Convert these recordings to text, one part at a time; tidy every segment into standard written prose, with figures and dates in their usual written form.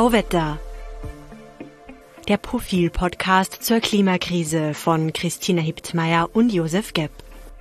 Tauwetter, der Profil-Podcast zur Klimakrise von Christina Hiptmeier und Josef Gepp.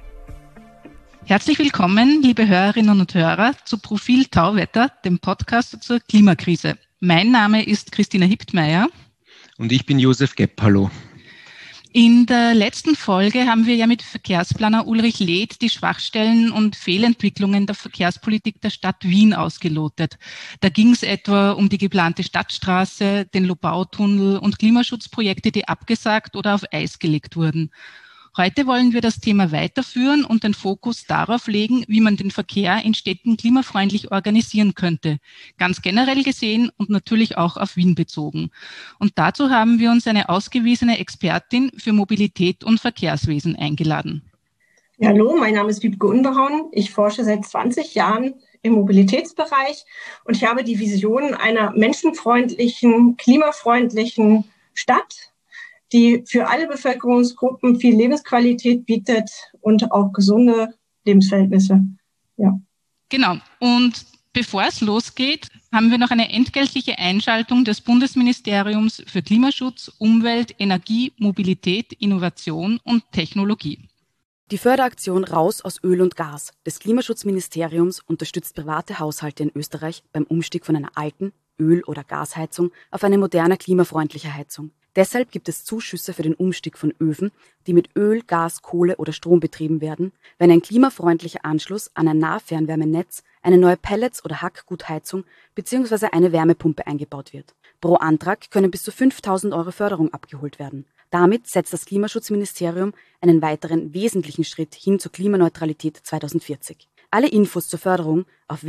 Herzlich willkommen, liebe Hörerinnen und Hörer, zu Profil Tauwetter, dem Podcast zur Klimakrise. Mein Name ist Christina Hiptmeier. Und ich bin Josef Gepp. Hallo. In der letzten Folge haben wir ja mit Verkehrsplaner Ulrich Leth die Schwachstellen und Fehlentwicklungen der Verkehrspolitik der Stadt Wien ausgelotet. Da ging es etwa um die geplante Stadtstraße, den Lobautunnel und Klimaschutzprojekte, die abgesagt oder auf Eis gelegt wurden. Heute wollen wir das Thema weiterführen und den Fokus darauf legen, wie man den Verkehr in Städten klimafreundlich organisieren könnte. Ganz generell gesehen und natürlich auch auf Wien bezogen. Und dazu haben wir uns eine ausgewiesene Expertin für Mobilität und Verkehrswesen eingeladen. Ja, hallo, mein Name ist Wiebke Unbehauen. Ich forsche seit 20 Jahren im Mobilitätsbereich und ich habe die Vision einer menschenfreundlichen, klimafreundlichen Stadt, die für alle Bevölkerungsgruppen viel Lebensqualität bietet und auch gesunde Lebensverhältnisse. Ja. Genau. Und bevor es losgeht, haben wir noch eine entgeltliche Einschaltung des Bundesministeriums für Klimaschutz, Umwelt, Energie, Mobilität, Innovation und Technologie. Die Förderaktion Raus aus Öl und Gas des Klimaschutzministeriums unterstützt private Haushalte in Österreich beim Umstieg von einer alten Öl- oder Gasheizung auf eine moderne, klimafreundliche Heizung. Deshalb gibt es Zuschüsse für den Umstieg von Öfen, die mit Öl, Gas, Kohle oder Strom betrieben werden, wenn ein klimafreundlicher Anschluss an ein Nahfernwärmenetz, eine neue Pellets- oder Hackgutheizung bzw. eine Wärmepumpe eingebaut wird. Pro Antrag können bis zu 5.000 € Förderung abgeholt werden. Damit setzt das Klimaschutzministerium einen weiteren wesentlichen Schritt hin zur Klimaneutralität 2040. Alle Infos zur Förderung auf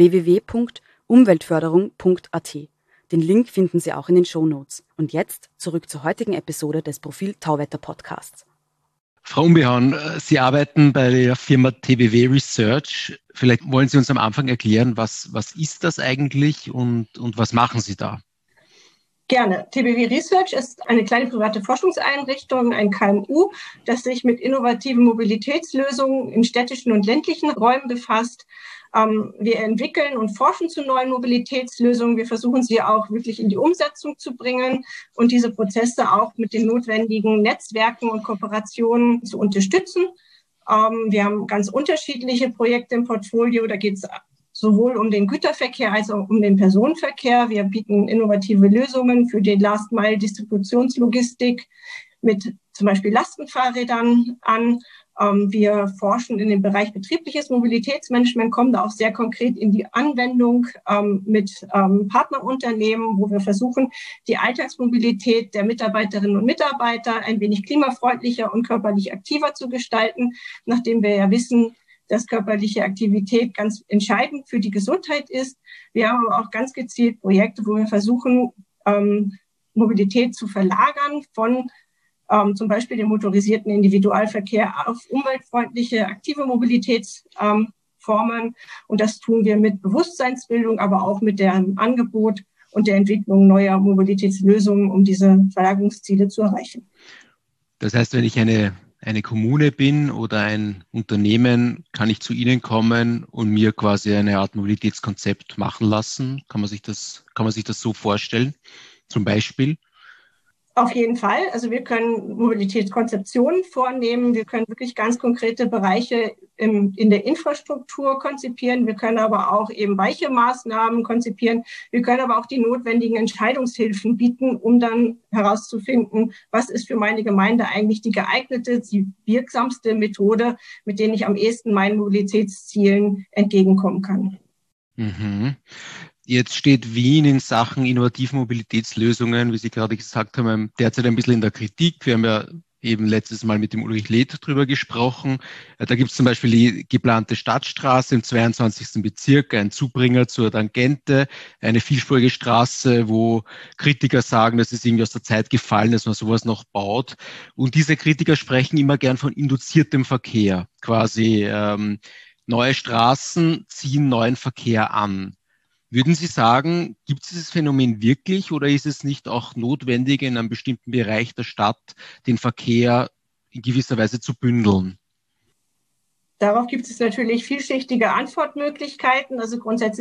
www.umweltförderung.at. Den Link finden Sie auch in den Shownotes. Und jetzt zurück zur heutigen Episode des Profil Tauwetter Podcasts. Frau Unbehauen, Sie arbeiten bei der Firma TBW Research. Vielleicht wollen Sie uns am Anfang erklären, was ist das eigentlich und was machen Sie da? Gerne. TBW Research ist eine kleine private Forschungseinrichtung, ein KMU, das sich mit innovativen Mobilitätslösungen in städtischen und ländlichen Räumen befasst. Wir entwickeln und forschen zu neuen Mobilitätslösungen. Wir versuchen sie auch wirklich in die Umsetzung zu bringen und diese Prozesse auch mit den notwendigen Netzwerken und Kooperationen zu unterstützen. Wir haben ganz unterschiedliche Projekte im Portfolio. Da geht es sowohl um den Güterverkehr als auch um den Personenverkehr. Wir bieten innovative Lösungen für die Last-Mile-Distributionslogistik mit zum Beispiel Lastenfahrrädern an. Wir forschen in dem Bereich betriebliches Mobilitätsmanagement, kommen da auch sehr konkret in die Anwendung mit Partnerunternehmen, wo wir versuchen, die Alltagsmobilität der Mitarbeiterinnen und Mitarbeiter ein wenig klimafreundlicher und körperlich aktiver zu gestalten, nachdem wir ja wissen, dass körperliche Aktivität ganz entscheidend für die Gesundheit ist. Wir haben aber auch ganz gezielt Projekte, wo wir versuchen, Mobilität zu verlagern von zum Beispiel den motorisierten Individualverkehr auf umweltfreundliche, aktive Mobilitätsformen. Und das tun wir mit Bewusstseinsbildung, aber auch mit dem Angebot und der Entwicklung neuer Mobilitätslösungen, um diese Verlagerungsziele zu erreichen. Das heißt, wenn ich eine Kommune bin oder ein Unternehmen, kann ich zu Ihnen kommen und mir quasi eine Art Mobilitätskonzept machen lassen? Kann man sich das so vorstellen? Zum Beispiel? Auf jeden Fall. Also wir können Mobilitätskonzeptionen vornehmen. Wir können wirklich ganz konkrete Bereiche in der Infrastruktur konzipieren. Wir können aber auch eben weiche Maßnahmen konzipieren. Wir können aber auch die notwendigen Entscheidungshilfen bieten, um dann herauszufinden, was ist für meine Gemeinde eigentlich die geeignete, die wirksamste Methode, mit der ich am ehesten meinen Mobilitätszielen entgegenkommen kann. Mhm. Jetzt steht Wien in Sachen innovativen Mobilitätslösungen, wie Sie gerade gesagt haben, derzeit ein bisschen in der Kritik. Wir haben ja eben letztes Mal mit dem Ulrich Leth drüber gesprochen. Da gibt es zum Beispiel die geplante Stadtstraße im 22. Bezirk, ein Zubringer zur Tangente, eine vielspurige Straße, wo Kritiker sagen, das ist irgendwie aus der Zeit gefallen, dass man sowas noch baut. Und diese Kritiker sprechen immer gern von induziertem Verkehr. Quasi neue Straßen ziehen neuen Verkehr an. Würden Sie sagen, gibt es dieses Phänomen wirklich oder ist es nicht auch notwendig, in einem bestimmten Bereich der Stadt den Verkehr in gewisser Weise zu bündeln? Darauf gibt es natürlich vielschichtige Antwortmöglichkeiten. Also grundsätzlich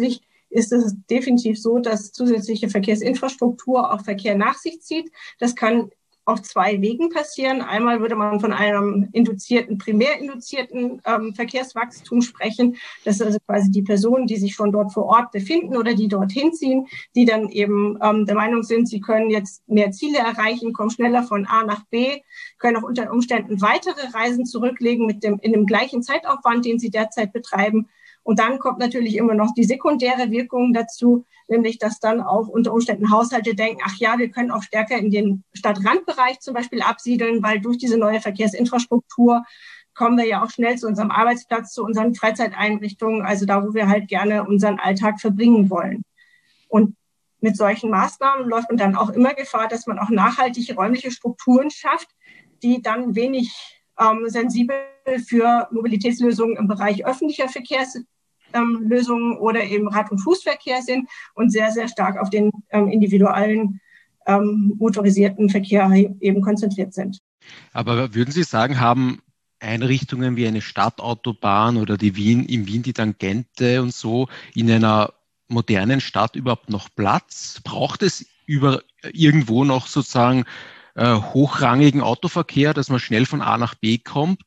ist es definitiv so, dass zusätzliche Verkehrsinfrastruktur auch Verkehr nach sich zieht. Das kann auf zwei Wegen passieren. Einmal würde man von einem primär induzierten Verkehrswachstum sprechen. Das ist also quasi die Personen, die sich schon dort vor Ort befinden oder die dorthin ziehen, die dann eben der Meinung sind, sie können jetzt mehr Ziele erreichen, kommen schneller von A nach B, können auch unter Umständen weitere Reisen zurücklegen in dem gleichen Zeitaufwand, den sie derzeit betreiben. Und dann kommt natürlich immer noch die sekundäre Wirkung dazu, nämlich dass dann auch unter Umständen Haushalte denken, ach ja, wir können auch stärker in den Stadtrandbereich zum Beispiel absiedeln, weil durch diese neue Verkehrsinfrastruktur kommen wir ja auch schnell zu unserem Arbeitsplatz, zu unseren Freizeiteinrichtungen, also da, wo wir halt gerne unseren Alltag verbringen wollen. Und mit solchen Maßnahmen läuft man dann auch immer Gefahr, dass man auch nachhaltige räumliche Strukturen schafft, die dann wenig sensibel für Mobilitätslösungen im Bereich öffentlicher Verkehrslösungen oder eben Rad- und Fußverkehr sind und sehr, sehr stark auf den individuellen motorisierten Verkehr eben konzentriert sind. Aber würden Sie sagen, haben Einrichtungen wie eine Stadtautobahn oder im Wien die Tangente und so in einer modernen Stadt überhaupt noch Platz? Braucht es irgendwo noch sozusagen hochrangigen Autoverkehr, dass man schnell von A nach B kommt?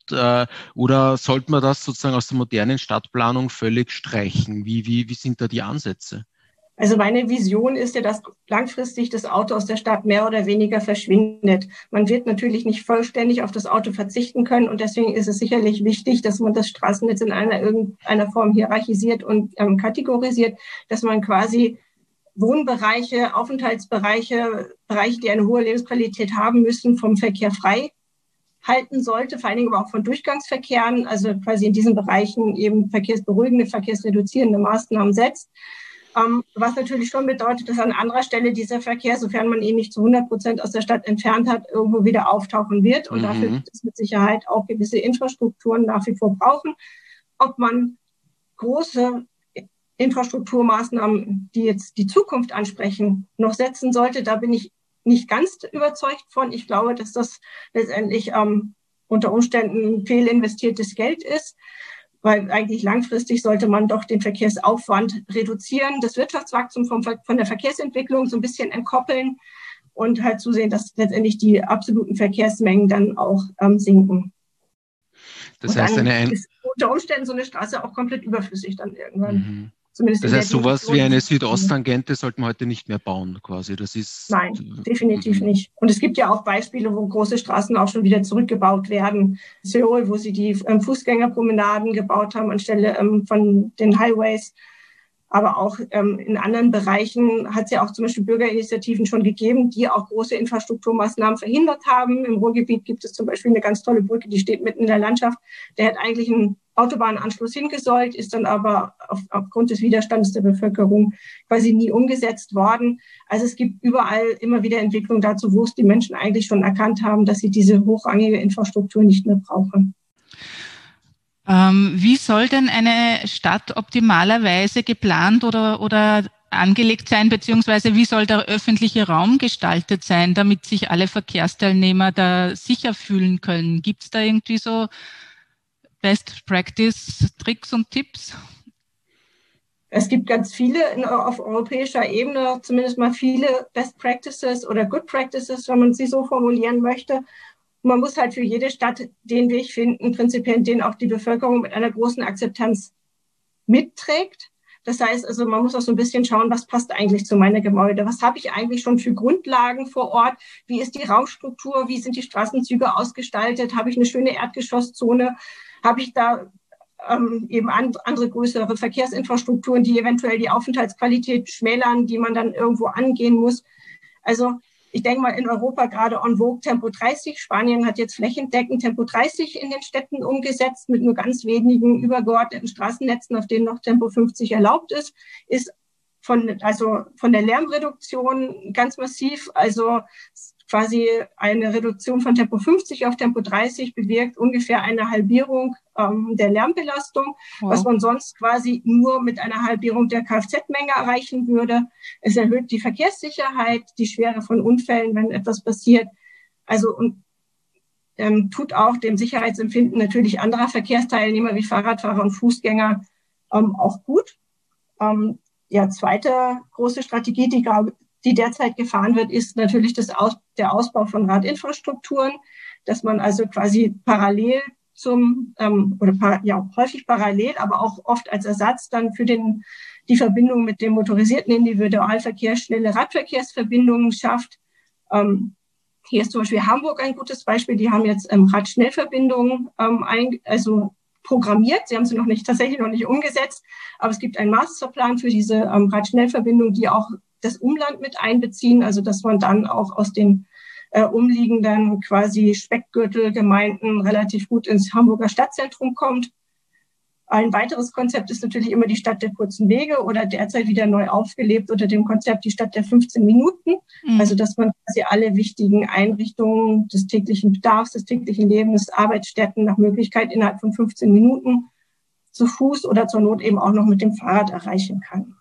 Oder sollte man das sozusagen aus der modernen Stadtplanung völlig streichen? Wie sind da die Ansätze? Also meine Vision ist ja, dass langfristig das Auto aus der Stadt mehr oder weniger verschwindet. Man wird natürlich nicht vollständig auf das Auto verzichten können und deswegen ist es sicherlich wichtig, dass man das Straßennetz in irgendeiner Form hierarchisiert und kategorisiert, dass man quasi Wohnbereiche, Aufenthaltsbereiche, Bereiche, die eine hohe Lebensqualität haben müssen, vom Verkehr frei halten sollte, vor allen Dingen aber auch von Durchgangsverkehren, also quasi in diesen Bereichen eben verkehrsberuhigende, verkehrsreduzierende Maßnahmen setzt. Was natürlich schon bedeutet, dass an anderer Stelle dieser Verkehr, sofern man ihn nicht zu 100% aus der Stadt entfernt hat, irgendwo wieder auftauchen wird. Und dafür wird es mit Sicherheit auch gewisse Infrastrukturen nach wie vor brauchen. Ob man große Infrastrukturmaßnahmen, die jetzt die Zukunft ansprechen, noch setzen sollte, da bin ich nicht ganz überzeugt von. Ich glaube, dass das letztendlich unter Umständen fehlinvestiertes Geld ist, weil eigentlich langfristig sollte man doch den Verkehrsaufwand reduzieren, das Wirtschaftswachstum von der Verkehrsentwicklung so ein bisschen entkoppeln und halt zusehen, dass letztendlich die absoluten Verkehrsmengen dann auch sinken. Das heißt, ist unter Umständen so eine Straße auch komplett überflüssig dann irgendwann. Zumindest das heißt, sowas wie eine Südosttangente sollte man heute nicht mehr bauen, quasi. Nein, definitiv nicht. Und es gibt ja auch Beispiele, wo große Straßen auch schon wieder zurückgebaut werden. Seoul, wo sie die Fußgängerpromenaden gebaut haben anstelle von den Highways. Aber auch in anderen Bereichen hat es ja auch zum Beispiel Bürgerinitiativen schon gegeben, die auch große Infrastrukturmaßnahmen verhindert haben. Im Ruhrgebiet gibt es zum Beispiel eine ganz tolle Brücke, die steht mitten in der Landschaft. Der hat eigentlich einen Autobahnanschluss hingesollt, ist dann aber aufgrund des Widerstandes der Bevölkerung quasi nie umgesetzt worden. Also es gibt überall immer wieder Entwicklungen dazu, wo es die Menschen eigentlich schon erkannt haben, dass sie diese hochrangige Infrastruktur nicht mehr brauchen. Wie soll denn eine Stadt optimalerweise geplant oder angelegt sein, beziehungsweise wie soll der öffentliche Raum gestaltet sein, damit sich alle Verkehrsteilnehmer da sicher fühlen können? Gibt es da irgendwie so Best-Practice-Tricks und Tipps? Es gibt ganz viele auf europäischer Ebene, zumindest mal viele Best Practices oder Good Practices, wenn man sie so formulieren möchte. Man muss halt für jede Stadt den Weg finden, prinzipiell den auch die Bevölkerung mit einer großen Akzeptanz mitträgt. Das heißt also, man muss auch so ein bisschen schauen, was passt eigentlich zu meinem Gebäude? Was habe ich eigentlich schon für Grundlagen vor Ort? Wie ist die Raumstruktur? Wie sind die Straßenzüge ausgestaltet? Habe ich eine schöne Erdgeschosszone? Habe ich da eben andere größere Verkehrsinfrastrukturen, die eventuell die Aufenthaltsqualität schmälern, die man dann irgendwo angehen muss? Also ich denke mal in Europa gerade en vogue Tempo 30. Spanien hat jetzt flächendeckend Tempo 30 in den Städten umgesetzt mit nur ganz wenigen übergeordneten Straßennetzen, auf denen noch Tempo 50 erlaubt ist von der Lärmreduktion ganz massiv. Also quasi eine Reduktion von Tempo 50 auf Tempo 30 bewirkt ungefähr eine Halbierung der Lärmbelastung, was man sonst quasi nur mit einer Halbierung der Kfz-Menge erreichen würde. Es erhöht die Verkehrssicherheit, die Schwere von Unfällen, wenn etwas passiert. Also und tut auch dem Sicherheitsempfinden natürlich anderer Verkehrsteilnehmer wie Fahrradfahrer und Fußgänger auch gut. zweite große Strategie, die derzeit gefahren wird, ist natürlich der Ausbau von Radinfrastrukturen, dass man also quasi parallel häufig parallel, aber auch oft als Ersatz dann für die Verbindung mit dem motorisierten Individualverkehr schnelle Radverkehrsverbindungen schafft. Hier ist zum Beispiel Hamburg ein gutes Beispiel. Die haben jetzt Radschnellverbindungen programmiert. Sie haben sie tatsächlich noch nicht umgesetzt, aber es gibt einen Masterplan für diese Radschnellverbindungen, die auch das Umland mit einbeziehen, also dass man dann auch aus den umliegenden quasi Speckgürtelgemeinden relativ gut ins Hamburger Stadtzentrum kommt. Ein weiteres Konzept ist natürlich immer die Stadt der kurzen Wege oder derzeit wieder neu aufgelebt unter dem Konzept die Stadt der 15 Minuten. Also dass man quasi alle wichtigen Einrichtungen des täglichen Bedarfs, des täglichen Lebens, Arbeitsstätten nach Möglichkeit innerhalb von 15 Minuten zu Fuß oder zur Not eben auch noch mit dem Fahrrad erreichen kann.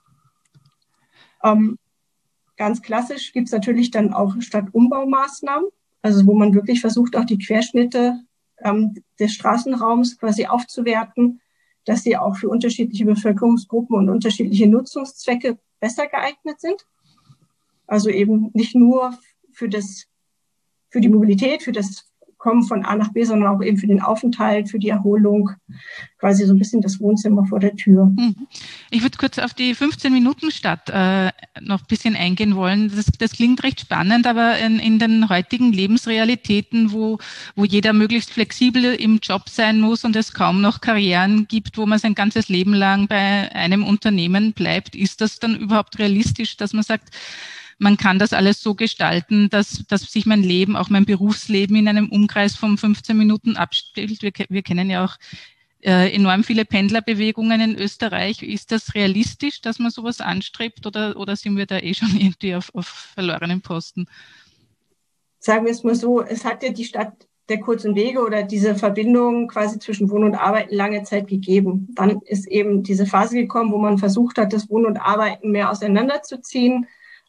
Ganz klassisch gibt es natürlich dann auch Stadtumbaumaßnahmen, also wo man wirklich versucht, auch die Querschnitte des Straßenraums quasi aufzuwerten, dass sie auch für unterschiedliche Bevölkerungsgruppen und unterschiedliche Nutzungszwecke besser geeignet sind. Also eben nicht nur für die Mobilität, für das Kommen von A nach B, sondern auch eben für den Aufenthalt, für die Erholung, quasi so ein bisschen das Wohnzimmer vor der Tür. Ich würde kurz auf die 15-Minuten-Stadt noch ein bisschen eingehen wollen. Das klingt recht spannend, aber in den heutigen Lebensrealitäten, wo jeder möglichst flexibel im Job sein muss und es kaum noch Karrieren gibt, wo man sein ganzes Leben lang bei einem Unternehmen bleibt, ist das dann überhaupt realistisch, dass man sagt, man kann das alles so gestalten, dass sich mein Leben, auch mein Berufsleben in einem Umkreis von 15 Minuten abspielt. Wir kennen ja auch enorm viele Pendlerbewegungen in Österreich. Ist das realistisch, dass man sowas anstrebt oder sind wir da schon irgendwie auf verlorenen Posten? Sagen wir es mal so, es hat ja die Stadt der kurzen Wege oder diese Verbindung quasi zwischen Wohnen und Arbeiten lange Zeit gegeben. Dann ist eben diese Phase gekommen, wo man versucht hat, das Wohnen und Arbeiten mehr auseinanderzuziehen.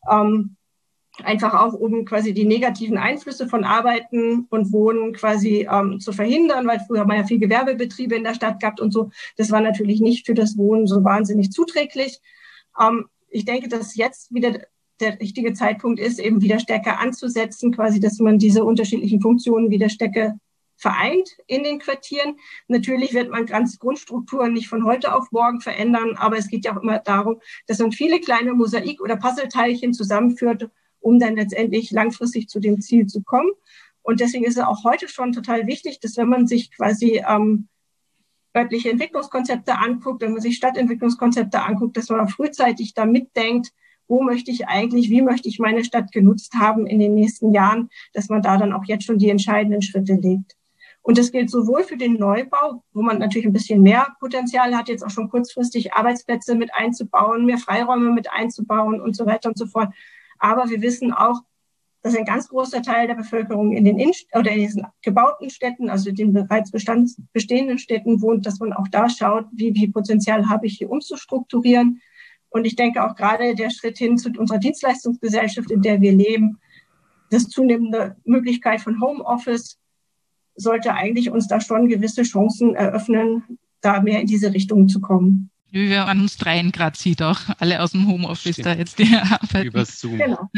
Einfach auch, um quasi die negativen Einflüsse von Arbeiten und Wohnen quasi zu verhindern, weil früher man ja viel Gewerbebetriebe in der Stadt gehabt und so. Das war natürlich nicht für das Wohnen so wahnsinnig zuträglich. Ich denke, dass jetzt wieder der richtige Zeitpunkt ist, eben wieder stärker anzusetzen, quasi, dass man diese unterschiedlichen Funktionen wieder stärker vereint in den Quartieren. Natürlich wird man ganze Grundstrukturen nicht von heute auf morgen verändern, aber es geht ja auch immer darum, dass man viele kleine Mosaik- oder Puzzleteilchen zusammenführt, um dann letztendlich langfristig zu dem Ziel zu kommen. Und deswegen ist es auch heute schon total wichtig, dass wenn man sich quasi örtliche Entwicklungskonzepte anguckt, wenn man sich Stadtentwicklungskonzepte anguckt, dass man auch frühzeitig da mitdenkt, wie möchte ich meine Stadt genutzt haben in den nächsten Jahren, dass man da dann auch jetzt schon die entscheidenden Schritte legt. Und das gilt sowohl für den Neubau, wo man natürlich ein bisschen mehr Potenzial hat, jetzt auch schon kurzfristig Arbeitsplätze mit einzubauen, mehr Freiräume mit einzubauen und so weiter und so fort. Aber wir wissen auch, dass ein ganz großer Teil der Bevölkerung in diesen gebauten Städten, also den bereits bestehenden Städten wohnt, dass man auch da schaut, wie viel Potenzial habe ich hier umzustrukturieren. Und ich denke auch gerade der Schritt hin zu unserer Dienstleistungsgesellschaft, in der wir leben, das zunehmende Möglichkeit von Homeoffice, sollte eigentlich uns da schon gewisse Chancen eröffnen, da mehr in diese Richtung zu kommen. Wie wir an uns dreien gerade sieht, auch alle aus dem Homeoffice da jetzt die arbeiten. Über Zoom. Genau.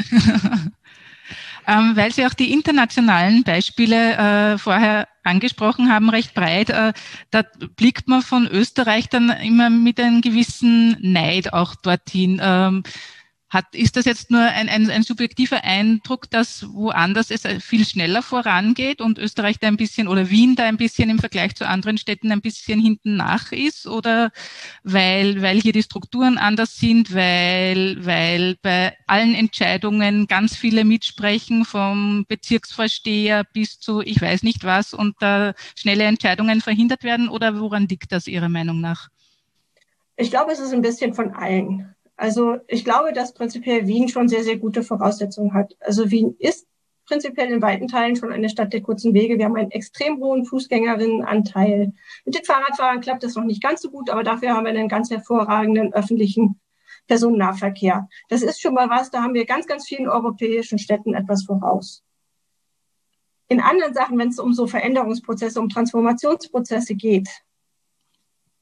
Weil Sie auch die internationalen Beispiele vorher angesprochen haben, recht breit, da blickt man von Österreich dann immer mit einem gewissen Neid auch dorthin. Ist das jetzt nur ein subjektiver Eindruck, dass woanders es viel schneller vorangeht und Österreich da ein bisschen oder Wien da ein bisschen im Vergleich zu anderen Städten ein bisschen hinten nach ist? Oder weil hier die Strukturen anders sind, weil bei allen Entscheidungen ganz viele mitsprechen, vom Bezirksvorsteher bis zu ich weiß nicht was und da schnelle Entscheidungen verhindert werden? Oder woran liegt das Ihrer Meinung nach? Ich glaube, es ist ein bisschen von allen. Also ich glaube, dass prinzipiell Wien schon sehr, sehr gute Voraussetzungen hat. Also Wien ist prinzipiell in weiten Teilen schon eine Stadt der kurzen Wege. Wir haben einen extrem hohen Fußgängerinnenanteil. Mit den Fahrradfahrern klappt das noch nicht ganz so gut, aber dafür haben wir einen ganz hervorragenden öffentlichen Personennahverkehr. Das ist schon mal was, da haben wir ganz, ganz vielen europäischen Städten etwas voraus. In anderen Sachen, wenn es um so Veränderungsprozesse, um Transformationsprozesse geht,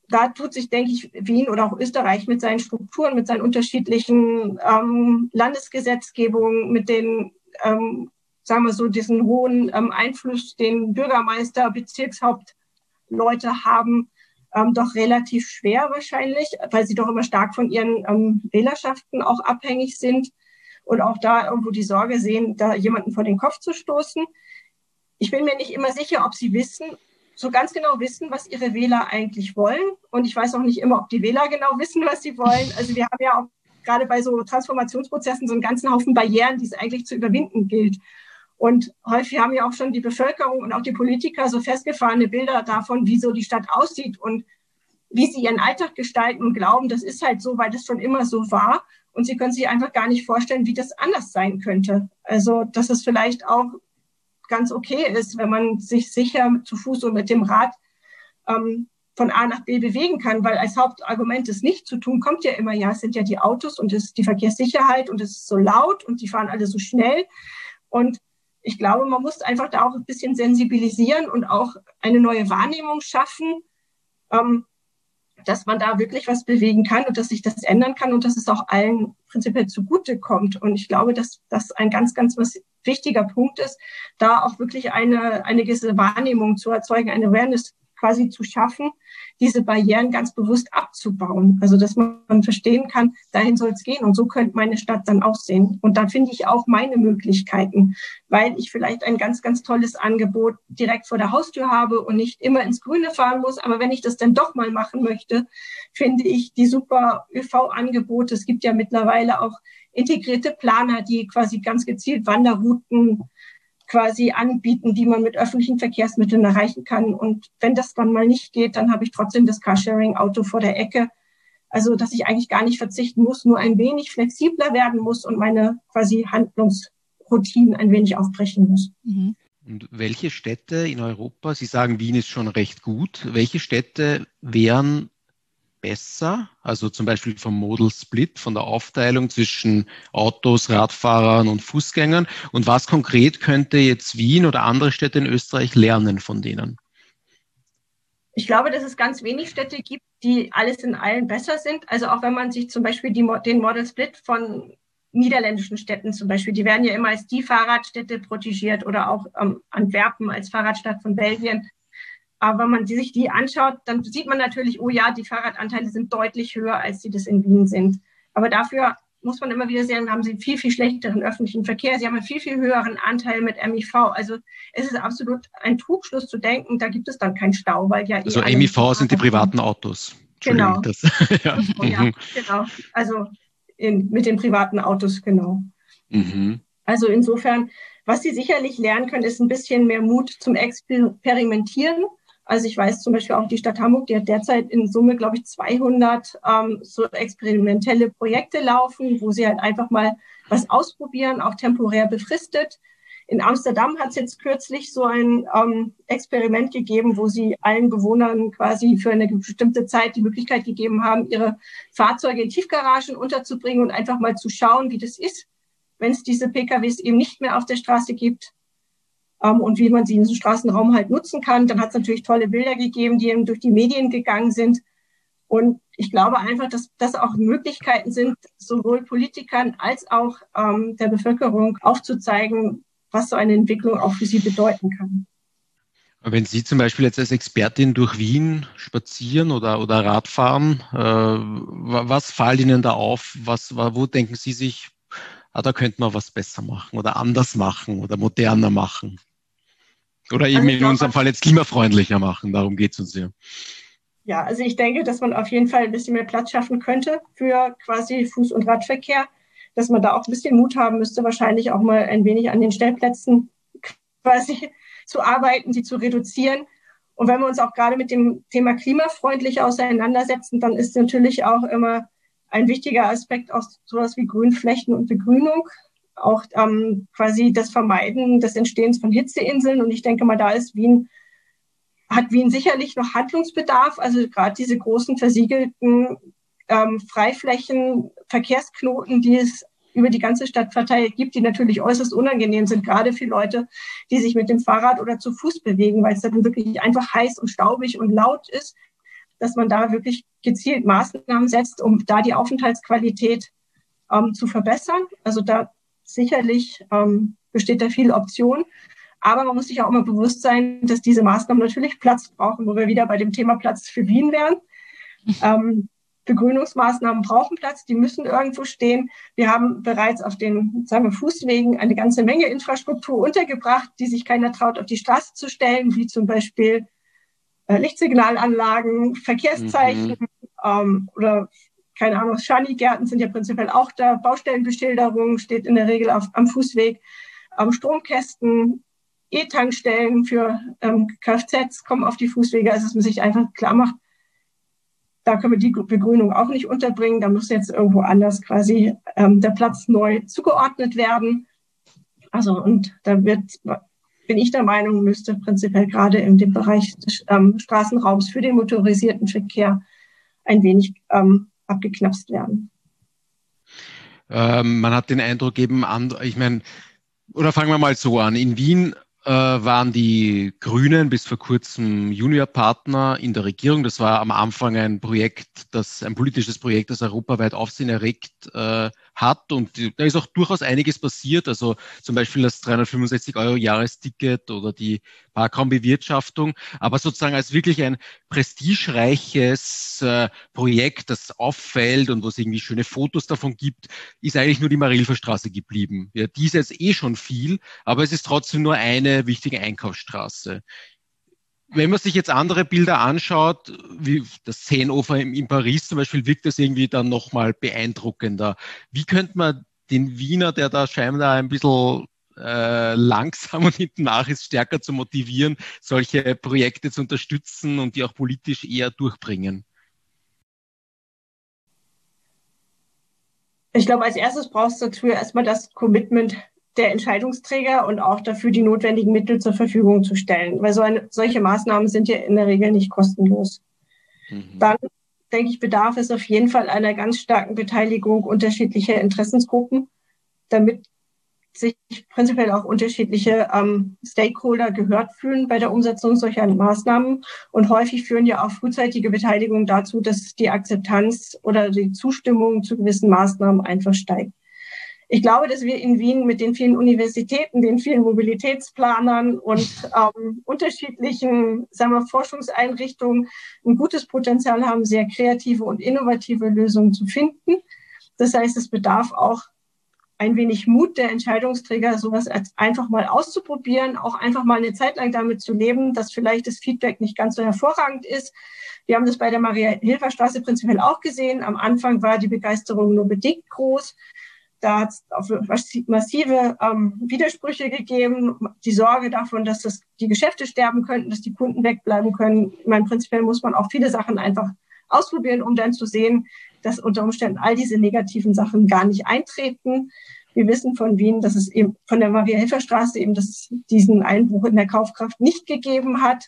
da tut sich, denke ich, Wien oder auch Österreich mit seinen Strukturen, mit seinen unterschiedlichen Landesgesetzgebungen, mit den, sagen wir so, diesen hohen Einfluss, den Bürgermeister, Bezirkshauptleute haben, doch relativ schwer wahrscheinlich, weil sie doch immer stark von ihren Wählerschaften auch abhängig sind und auch da irgendwo die Sorge sehen, da jemanden vor den Kopf zu stoßen. Ich bin mir nicht immer sicher, ob sie so ganz genau wissen, was ihre Wähler eigentlich wollen. Und ich weiß auch nicht immer, ob die Wähler genau wissen, was sie wollen. Also wir haben ja auch gerade bei so Transformationsprozessen so einen ganzen Haufen Barrieren, die es eigentlich zu überwinden gilt. Und häufig haben ja auch schon die Bevölkerung und auch die Politiker so festgefahrene Bilder davon, wie so die Stadt aussieht und wie sie ihren Alltag gestalten und glauben, das ist halt so, weil das schon immer so war. Und sie können sich einfach gar nicht vorstellen, wie das anders sein könnte. Also, dass es vielleicht auch ganz okay ist, wenn man sich sicher zu Fuß und mit dem Rad von A nach B bewegen kann, weil als Hauptargument, es nicht zu tun, kommt ja immer, ja, es sind ja die Autos und es ist die Verkehrssicherheit und es ist so laut und die fahren alle so schnell. Und ich glaube, man muss einfach da auch ein bisschen sensibilisieren und auch eine neue Wahrnehmung schaffen, dass man da wirklich was bewegen kann und dass sich das ändern kann und dass es auch allen prinzipiell zugutekommt. Und ich glaube, dass das ein ganz, ganz wichtiger Punkt ist, da auch wirklich eine gewisse Wahrnehmung zu erzeugen, eine Awareness quasi zu schaffen, diese Barrieren ganz bewusst abzubauen. Also, dass man verstehen kann, dahin soll es gehen und so könnte meine Stadt dann aussehen. Und da finde ich auch meine Möglichkeiten, weil ich vielleicht ein ganz, ganz tolles Angebot direkt vor der Haustür habe und nicht immer ins Grüne fahren muss. Aber wenn ich das dann doch mal machen möchte, finde ich die super ÖV-Angebote. Es gibt ja mittlerweile auch integrierte Planer, die quasi ganz gezielt Wanderrouten quasi anbieten, die man mit öffentlichen Verkehrsmitteln erreichen kann. Und wenn das dann mal nicht geht, dann habe ich trotzdem das Carsharing-Auto vor der Ecke. Also, dass ich eigentlich gar nicht verzichten muss, nur ein wenig flexibler werden muss und meine quasi Handlungsroutinen ein wenig aufbrechen muss. Mhm. Und welche Städte in Europa, Sie sagen, Wien ist schon recht gut, welche Städte wären besser, also zum Beispiel vom Modal Split, von der Aufteilung zwischen Autos, Radfahrern und Fußgängern? Und was konkret könnte jetzt Wien oder andere Städte in Österreich lernen von denen? Ich glaube, dass es ganz wenig Städte gibt, die alles in allen besser sind. Also auch wenn man sich zum Beispiel den Modal Split von niederländischen Städten zum Beispiel, die werden ja immer als die Fahrradstädte protegiert oder auch Antwerpen als Fahrradstadt von Belgien. Aber wenn man sich die anschaut, dann sieht man natürlich, oh ja, die Fahrradanteile sind deutlich höher, als sie das in Wien sind. Aber dafür muss man immer wieder sehen, haben sie viel, viel schlechteren öffentlichen Verkehr. Sie haben einen viel, viel höheren Anteil mit MIV. Also es ist absolut ein Trugschluss zu denken, da gibt es dann keinen Stau, weil ja also MIV sind die privaten Autos. Genau. Ja. Ja, genau. Also mit den privaten Autos, genau. Mhm. Also insofern, was sie sicherlich lernen können, ist ein bisschen mehr Mut zum Experimentieren. Also ich weiß zum Beispiel auch die Stadt Hamburg, die hat derzeit in Summe, glaube ich, 200 so experimentelle Projekte laufen, wo sie halt einfach mal was ausprobieren, auch temporär befristet. In Amsterdam hat es jetzt kürzlich so ein Experiment gegeben, wo sie allen Bewohnern quasi für eine bestimmte Zeit die Möglichkeit gegeben haben, ihre Fahrzeuge in Tiefgaragen unterzubringen und einfach mal zu schauen, wie das ist, wenn es diese PKWs eben nicht mehr auf der Straße gibt. Und wie man sie in diesem Straßenraum halt nutzen kann. Dann hat es natürlich tolle Bilder gegeben, die eben durch die Medien gegangen sind. Und ich glaube einfach, dass das auch Möglichkeiten sind, sowohl Politikern als auch der Bevölkerung aufzuzeigen, was so eine Entwicklung auch für sie bedeuten kann. Wenn Sie zum Beispiel jetzt als Expertin durch Wien spazieren oder Radfahren, was fällt Ihnen da auf? Wo denken Sie sich, da könnte man was besser machen oder anders machen oder moderner machen? Oder eben in unserem Fall jetzt klimafreundlicher machen, darum geht es uns ja. Ja, also ich denke, dass man auf jeden Fall ein bisschen mehr Platz schaffen könnte für quasi Fuß- und Radverkehr, dass man da auch ein bisschen Mut haben müsste, wahrscheinlich auch mal ein wenig an den Stellplätzen quasi zu arbeiten, sie zu reduzieren. Und wenn wir uns auch gerade mit dem Thema klimafreundlich auseinandersetzen, dann ist natürlich auch immer ein wichtiger Aspekt auch sowas wie Grünflächen und Begrünung. Auch quasi das Vermeiden des Entstehens von Hitzeinseln. Und ich denke mal, hat Wien sicherlich noch Handlungsbedarf. Also gerade diese großen versiegelten Freiflächen, Verkehrsknoten, die es über die ganze Stadt verteilt gibt, die natürlich äußerst unangenehm sind, gerade für Leute, die sich mit dem Fahrrad oder zu Fuß bewegen, weil es dann wirklich einfach heiß und staubig und laut ist. dass man da wirklich gezielt Maßnahmen setzt, um da die Aufenthaltsqualität zu verbessern. Also da sicherlich besteht da viel Option. Aber man muss sich auch immer bewusst sein, dass diese Maßnahmen natürlich Platz brauchen, wo wir wieder bei dem Thema Platz für Wien wären. Begrünungsmaßnahmen brauchen Platz, die müssen irgendwo stehen. Wir haben bereits auf den, sagen wir, Fußwegen eine ganze Menge Infrastruktur untergebracht, die sich keiner traut, auf die Straße zu stellen, wie zum Beispiel Lichtsignalanlagen, Verkehrszeichen oder keine Ahnung, Schanigärten sind ja prinzipiell auch da, Baustellenbeschilderung steht in der Regel am Fußweg, Stromkästen, E-Tankstellen für Kfz kommen auf die Fußwege, also dass man sich einfach klar macht, da können wir die Begrünung auch nicht unterbringen, da muss jetzt irgendwo anders quasi der Platz neu zugeordnet werden. Also und da bin ich der Meinung, müsste prinzipiell gerade in dem Bereich des Straßenraums für den motorisierten Verkehr ein wenig abgeknapst werden. Man hat den Eindruck eben, ich meine, oder fangen wir mal so an. In Wien waren die Grünen bis vor kurzem Juniorpartner in der Regierung. Das war am Anfang ein politisches Projekt, das europaweit Aufsehen erregt hat. Und da ist auch durchaus einiges passiert. Also zum Beispiel das 365 € Jahresticket oder die Parkraumbewirtschaftung. Aber sozusagen als wirklich ein prestigereiches Projekt, das auffällt und wo es irgendwie schöne Fotos davon gibt, ist eigentlich nur die Marilferstraße geblieben. Ja, die ist jetzt eh schon viel, aber es ist trotzdem nur eine wichtige Einkaufsstraße. Wenn man sich jetzt andere Bilder anschaut, wie das Seenufer in Paris zum Beispiel, wirkt das irgendwie dann nochmal beeindruckender. Wie könnte man den Wiener, der da scheinbar ein bisschen langsam und hinten nach ist, stärker zu motivieren, solche Projekte zu unterstützen und die auch politisch eher durchbringen? Ich glaube, als erstes brauchst du dazu erstmal das Commitment der Entscheidungsträger und auch dafür die notwendigen Mittel zur Verfügung zu stellen. Weil solche Maßnahmen sind ja in der Regel nicht kostenlos. Dann, denke ich, bedarf es auf jeden Fall einer ganz starken Beteiligung unterschiedlicher Interessensgruppen, damit sich prinzipiell auch unterschiedliche Stakeholder gehört fühlen bei der Umsetzung solcher Maßnahmen. Und häufig führen ja auch frühzeitige Beteiligung dazu, dass die Akzeptanz oder die Zustimmung zu gewissen Maßnahmen einfach steigt. Ich glaube, dass wir in Wien mit den vielen Universitäten, den vielen Mobilitätsplanern und unterschiedlichen, sagen wir, Forschungseinrichtungen ein gutes Potenzial haben, sehr kreative und innovative Lösungen zu finden. Das heißt, es bedarf auch ein wenig Mut der Entscheidungsträger, sowas einfach mal auszuprobieren, auch einfach mal eine Zeit lang damit zu leben, dass vielleicht das Feedback nicht ganz so hervorragend ist. Wir haben das bei der Maria-Hilfer-Straße prinzipiell auch gesehen. Am Anfang war die Begeisterung nur bedingt groß. Da hat es massive Widersprüche gegeben. Die Sorge davon, dass die Geschäfte sterben könnten, dass die Kunden wegbleiben können. Ich meine, prinzipiell muss man auch viele Sachen einfach ausprobieren, um dann zu sehen, dass unter Umständen all diese negativen Sachen gar nicht eintreten. Wir wissen von Wien, dass es eben von der Maria-Hilfer-Straße eben, dass es diesen Einbruch in der Kaufkraft nicht gegeben hat.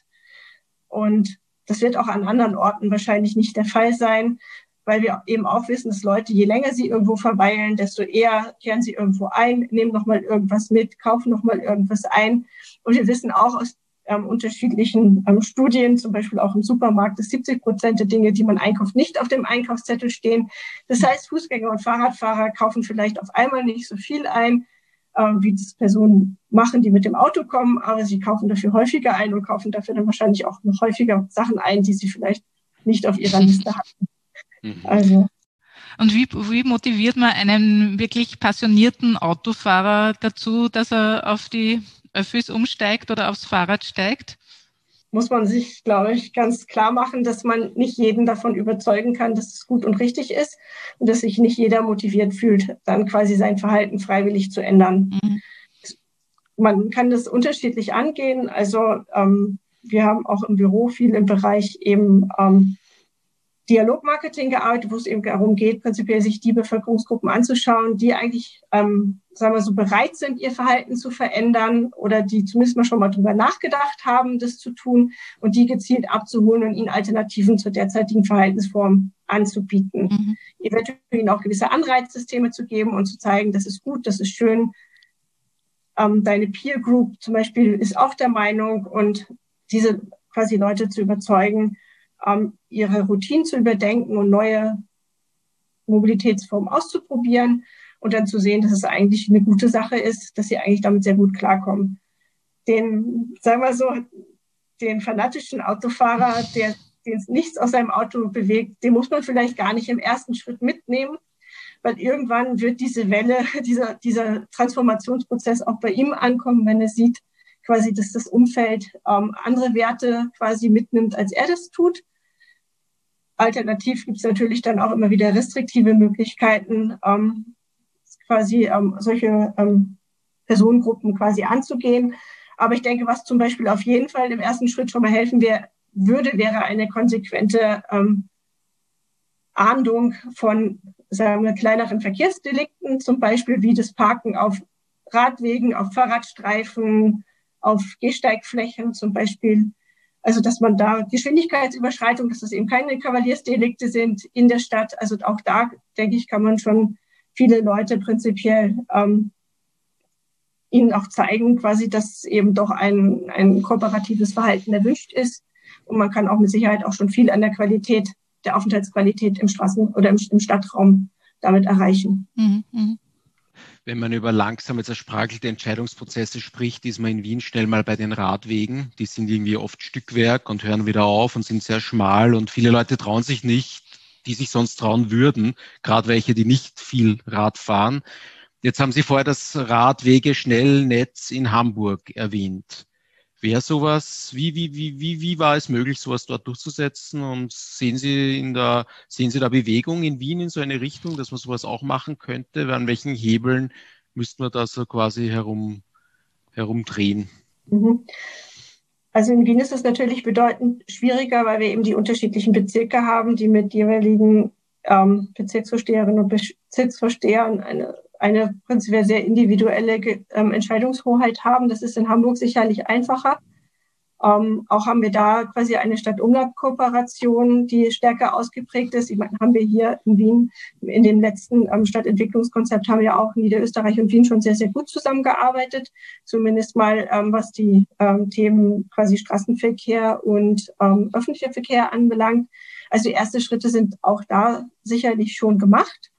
Und das wird auch an anderen Orten wahrscheinlich nicht der Fall sein, weil wir eben auch wissen, dass Leute, je länger sie irgendwo verweilen, desto eher kehren sie irgendwo ein, nehmen nochmal irgendwas mit, kaufen nochmal irgendwas ein. Und wir wissen auch aus unterschiedlichen Studien, zum Beispiel auch im Supermarkt, dass 70% der Dinge, die man einkauft, nicht auf dem Einkaufszettel stehen. Das heißt, Fußgänger und Fahrradfahrer kaufen vielleicht auf einmal nicht so viel ein, wie das Personen machen, die mit dem Auto kommen, aber sie kaufen dafür häufiger ein und kaufen dafür dann wahrscheinlich auch noch häufiger Sachen ein, die sie vielleicht nicht auf ihrer Liste hatten. Also. Und wie motiviert man einen wirklich passionierten Autofahrer dazu, dass er auf die Öffis umsteigt oder aufs Fahrrad steigt? Muss man sich, glaube ich, ganz klar machen, dass man nicht jeden davon überzeugen kann, dass es gut und richtig ist und dass sich nicht jeder motiviert fühlt, dann quasi sein Verhalten freiwillig zu ändern. Man kann das unterschiedlich angehen. Also wir haben auch im Büro viel im Bereich eben Dialogmarketing gearbeitet, wo es eben darum geht, prinzipiell sich die Bevölkerungsgruppen anzuschauen, die eigentlich, sagen wir so, bereit sind, ihr Verhalten zu verändern oder die zumindest mal schon mal drüber nachgedacht haben, das zu tun und die gezielt abzuholen und ihnen Alternativen zur derzeitigen Verhaltensform anzubieten. Eventuell ihnen auch gewisse Anreizsysteme zu geben und zu zeigen, das ist gut, das ist schön. Deine Peer Group zum Beispiel ist auch der Meinung und diese quasi Leute zu überzeugen, ihre Routinen zu überdenken und neue Mobilitätsformen auszuprobieren und dann zu sehen, dass es eigentlich eine gute Sache ist, dass sie eigentlich damit sehr gut klarkommen. Sagen wir so, den fanatischen Autofahrer, der nichts aus seinem Auto bewegt, den muss man vielleicht gar nicht im ersten Schritt mitnehmen, weil irgendwann wird diese Welle, dieser Transformationsprozess auch bei ihm ankommen, wenn er sieht, quasi, dass das Umfeld andere Werte quasi mitnimmt, als er das tut. Alternativ gibt es natürlich dann auch immer wieder restriktive Möglichkeiten, solche Personengruppen quasi anzugehen. Aber ich denke, was zum Beispiel auf jeden Fall im ersten Schritt schon mal helfen würde, wäre eine konsequente Ahndung von, sagen wir, kleineren Verkehrsdelikten, zum Beispiel wie das Parken auf Radwegen, auf Fahrradstreifen, auf Gehsteigflächen zum Beispiel. Also dass man da Geschwindigkeitsüberschreitung, dass das eben keine Kavaliersdelikte sind in der Stadt. Also auch da, denke ich, kann man schon viele Leute prinzipiell ihnen auch zeigen, quasi, dass eben doch ein kooperatives Verhalten erwünscht ist. Und man kann auch mit Sicherheit auch schon viel an der Qualität, der Aufenthaltsqualität im Straßen- oder im Stadtraum damit erreichen. Mhm. Wenn man über langsame, zerspragelte Entscheidungsprozesse spricht, ist man in Wien schnell mal bei den Radwegen. Die sind irgendwie oft Stückwerk und hören wieder auf und sind sehr schmal und viele Leute trauen sich nicht, die sich sonst trauen würden, gerade welche, die nicht viel Rad fahren. Jetzt haben Sie vorher das Radwege-Schnellnetz in Hamburg erwähnt. Wäre sowas, wie war es möglich, sowas dort durchzusetzen? Und sehen Sie da Bewegung in Wien in so eine Richtung, dass man sowas auch machen könnte? An welchen Hebeln müssten wir da so quasi herumdrehen? Also in Wien ist es natürlich bedeutend schwieriger, weil wir eben die unterschiedlichen Bezirke haben, die mit jeweiligen Bezirksvorsteherinnen und Bezirksvorstehern eine prinzipiell sehr individuelle Entscheidungshoheit haben. Das ist in Hamburg sicherlich einfacher. Auch haben wir da quasi eine Stadt-Umland-Kooperation, die stärker ausgeprägt ist. Ich meine, haben wir hier in Wien in dem letzten Stadtentwicklungskonzept haben wir auch Niederösterreich und Wien schon sehr, sehr gut zusammengearbeitet. Zumindest mal, was die Themen quasi Straßenverkehr und öffentlicher Verkehr anbelangt. Also erste Schritte sind auch da sicherlich schon gemacht.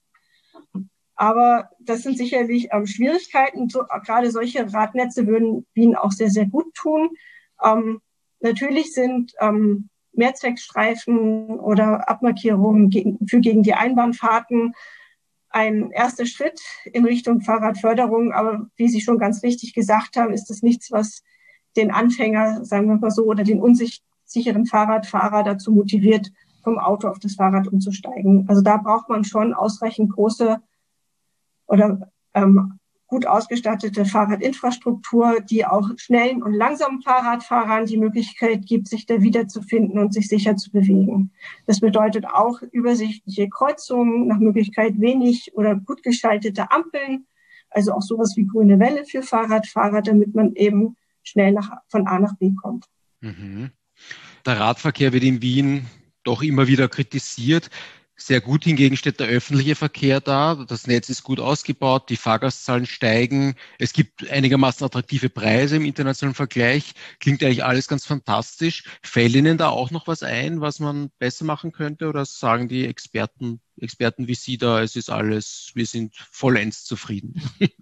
Aber das sind sicherlich Schwierigkeiten. Gerade solche Radnetze würden Wien auch sehr, sehr gut tun. Natürlich sind Mehrzweckstreifen oder Abmarkierungen gegen die Einbahnfahrten ein erster Schritt in Richtung Fahrradförderung. Aber wie Sie schon ganz richtig gesagt haben, ist das nichts, was den Anfänger, sagen wir mal so, oder den unsicheren Fahrradfahrer dazu motiviert, vom Auto auf das Fahrrad umzusteigen. Also da braucht man schon ausreichend große oder gut ausgestattete Fahrradinfrastruktur, die auch schnellen und langsamen Fahrradfahrern die Möglichkeit gibt, sich da wiederzufinden und sich sicher zu bewegen. Das bedeutet auch übersichtliche Kreuzungen, nach Möglichkeit wenig oder gut geschaltete Ampeln, also auch sowas wie grüne Welle für Fahrradfahrer, damit man eben schnell von A nach B kommt. Mhm. Der Radverkehr wird in Wien doch immer wieder kritisiert. Sehr gut hingegen steht der öffentliche Verkehr da. Das Netz ist gut ausgebaut, die Fahrgastzahlen steigen. Es gibt einigermaßen attraktive Preise im internationalen Vergleich. Klingt eigentlich alles ganz fantastisch. Fällt Ihnen da auch noch was ein, was man besser machen könnte? Oder sagen die Experten wie Sie da, es ist alles, wir sind vollends zufrieden?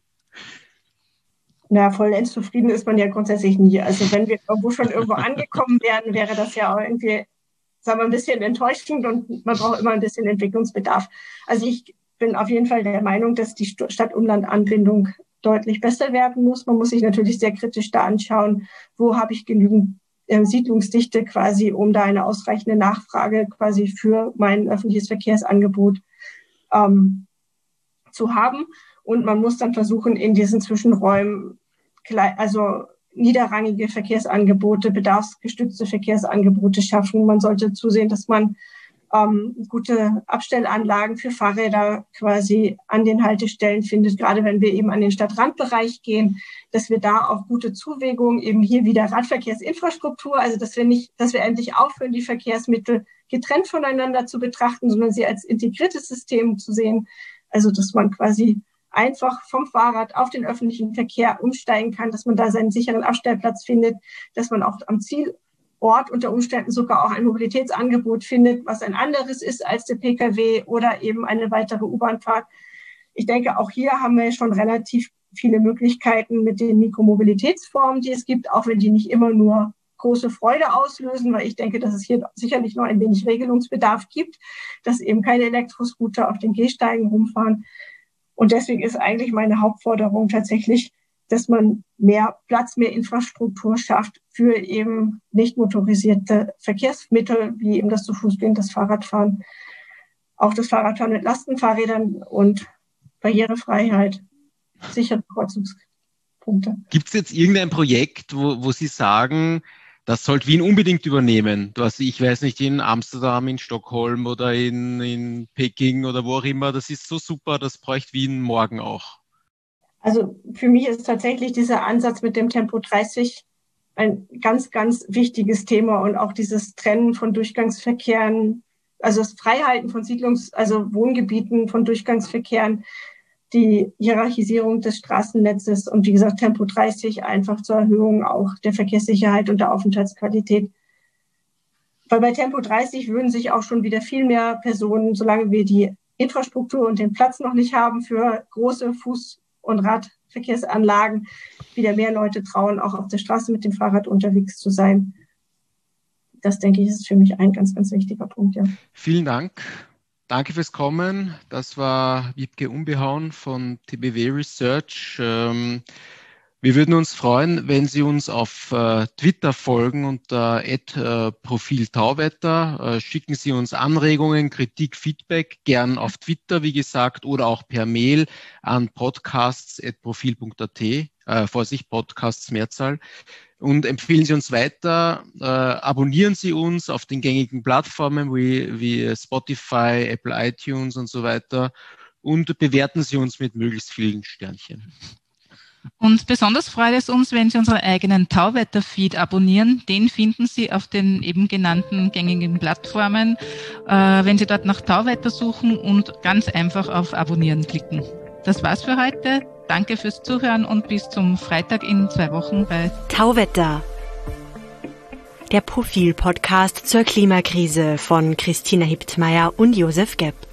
Na, vollends zufrieden ist man ja grundsätzlich nie. Also wenn wir irgendwo angekommen wären, wäre das ja auch irgendwie, sagen wir, ein bisschen enttäuschend und man braucht immer ein bisschen Entwicklungsbedarf. Also ich bin auf jeden Fall der Meinung, dass die Stadt-Umland-Anbindung deutlich besser werden muss. Man muss sich natürlich sehr kritisch da anschauen, wo habe ich genügend Siedlungsdichte quasi, um da eine ausreichende Nachfrage quasi für mein öffentliches Verkehrsangebot zu haben. Und man muss dann versuchen, in diesen Zwischenräumen also niederrangige Verkehrsangebote, bedarfsgestützte Verkehrsangebote schaffen. Man sollte zusehen, dass man gute Abstellanlagen für Fahrräder quasi an den Haltestellen findet, gerade wenn wir eben an den Stadtrandbereich gehen, dass wir da auch gute Zuwägungen, eben hier wieder Radverkehrsinfrastruktur, also dass wir endlich aufhören, die Verkehrsmittel getrennt voneinander zu betrachten, sondern sie als integriertes System zu sehen. Also dass man quasi einfach vom Fahrrad auf den öffentlichen Verkehr umsteigen kann, dass man da seinen sicheren Abstellplatz findet, dass man auch am Ziel Ort unter Umständen sogar auch ein Mobilitätsangebot findet, was ein anderes ist als der Pkw oder eben eine weitere U-Bahn-Fahrt. Ich denke, auch hier haben wir schon relativ viele Möglichkeiten mit den Mikromobilitätsformen, die es gibt, auch wenn die nicht immer nur große Freude auslösen, weil ich denke, dass es hier sicherlich noch ein wenig Regelungsbedarf gibt, dass eben keine Elektroscooter auf den Gehsteigen rumfahren. Und deswegen ist eigentlich meine Hauptforderung tatsächlich, dass man mehr Platz, mehr Infrastruktur schafft für eben nicht motorisierte Verkehrsmittel, wie eben das zu Fuß gehen, das Fahrradfahren, auch das Fahrradfahren mit Lastenfahrrädern und Barrierefreiheit, sichere Kreuzungspunkte. Gibt es jetzt irgendein Projekt, wo Sie sagen, das sollte Wien unbedingt übernehmen? Ich weiß nicht, in Amsterdam, in Stockholm oder in Peking oder wo auch immer, das ist so super, das bräuchte Wien morgen auch. Also für mich ist tatsächlich dieser Ansatz mit dem Tempo 30 ein ganz, ganz wichtiges Thema und auch dieses Trennen von Durchgangsverkehren, also das Freihalten von Wohngebieten von Durchgangsverkehren, die Hierarchisierung des Straßennetzes und wie gesagt Tempo 30 einfach zur Erhöhung auch der Verkehrssicherheit und der Aufenthaltsqualität. Weil bei Tempo 30 würden sich auch schon wieder viel mehr Personen, solange wir die Infrastruktur und den Platz noch nicht haben für große Fuß- und Radverkehrsanlagen, wieder mehr Leute trauen, auch auf der Straße mit dem Fahrrad unterwegs zu sein. Das, denke ich, ist für mich ein ganz, ganz wichtiger Punkt. Ja. Vielen Dank. Danke fürs Kommen. Das war Wiebke Unbehauen von TBW Research. Wir würden uns freuen, wenn Sie uns auf Twitter folgen unter @profiltauwetter. Schicken Sie uns Anregungen, Kritik, Feedback, gern auf Twitter, wie gesagt, oder auch per Mail an podcasts@profil.at. Vorsicht, Podcasts Mehrzahl. Und empfehlen Sie uns weiter, abonnieren Sie uns auf den gängigen Plattformen wie Spotify, Apple iTunes und so weiter und bewerten Sie uns mit möglichst vielen Sternchen. Und besonders freut es uns, wenn Sie unseren eigenen Tauwetter-Feed abonnieren. Den finden Sie auf den eben genannten gängigen Plattformen, wenn Sie dort nach Tauwetter suchen und ganz einfach auf Abonnieren klicken. Das war's für heute. Danke fürs Zuhören und bis zum Freitag in 2 Wochen bei Tauwetter. Der Profil-Podcast zur Klimakrise von Christina Hiptmeier und Josef Gepp.